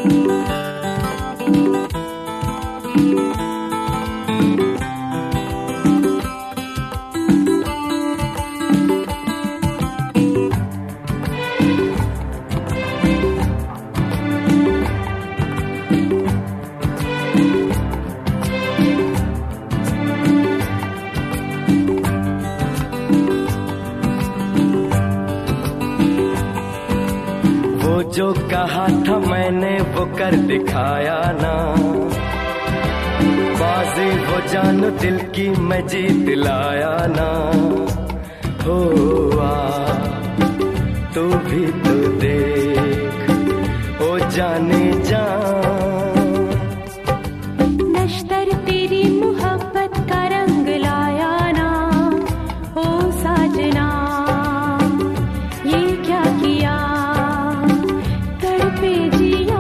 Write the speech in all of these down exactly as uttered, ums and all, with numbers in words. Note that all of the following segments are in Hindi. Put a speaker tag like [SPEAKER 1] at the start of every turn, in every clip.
[SPEAKER 1] जो कहा था मैंने वो कर दिखाया ना, बाजी वो जान दिल की मैं जीत लाया ना। हो आ तू भी तो देख ओ जाने जा,
[SPEAKER 2] नश्तर तेरी मोहब्बत का रंग लाया ना। ओ साजना ये क्या किया पे जिया।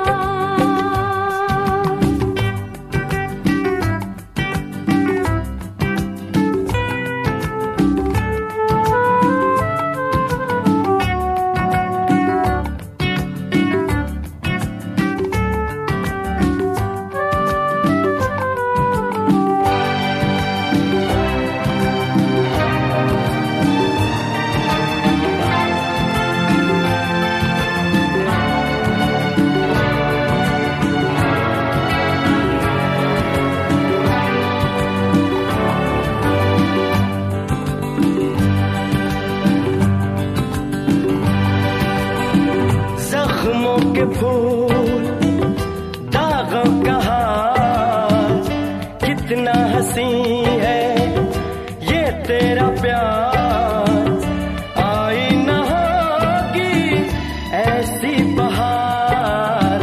[SPEAKER 1] जख्मों के फूल दागों का हाल, कितना हंसी है ये तेरा प्यार। आई न होगी ऐसी बहार,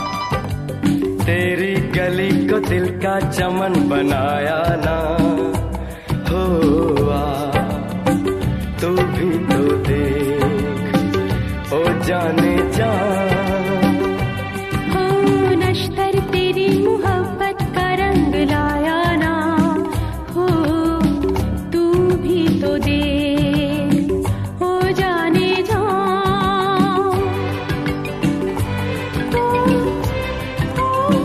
[SPEAKER 1] तेरी गली को दिल का चमन बनाया ना। हो आ तू भी तो देख ओ जाने जा,
[SPEAKER 2] हो नश्तर तेरी मोहब्बत का रंग लाया ना। हो तू भी तो देख हो जाने जा। ओ, ओ,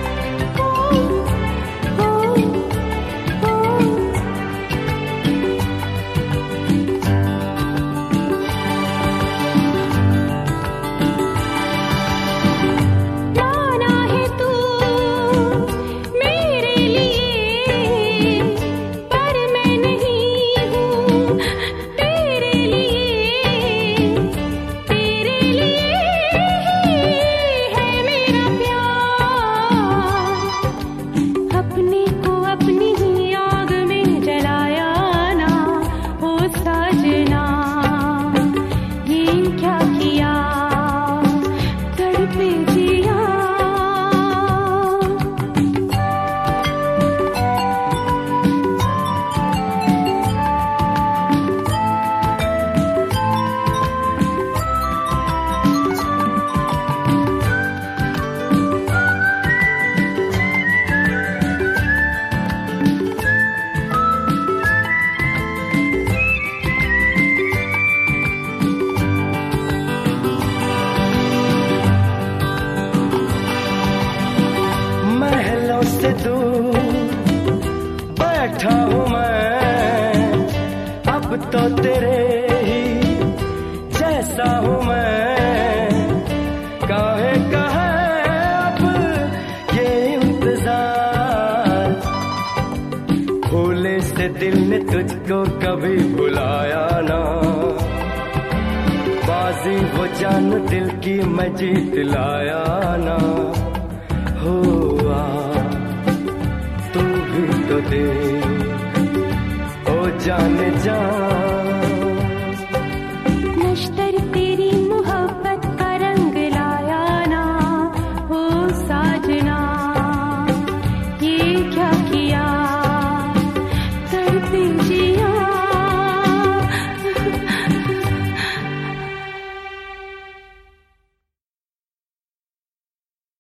[SPEAKER 2] ओ, ओ, ओ,
[SPEAKER 1] से दूर बैठा हूँ मैं, अब तो तेरे ही जैसा हूँ मैं। काहे का है अब ये इंतजार, भूले से दिल ने तुझको कभी भुलाया ना। बाजी वो जान दिल की मैं जीत लाया ना। हो आ तू भी तो देख ओ जाने जा।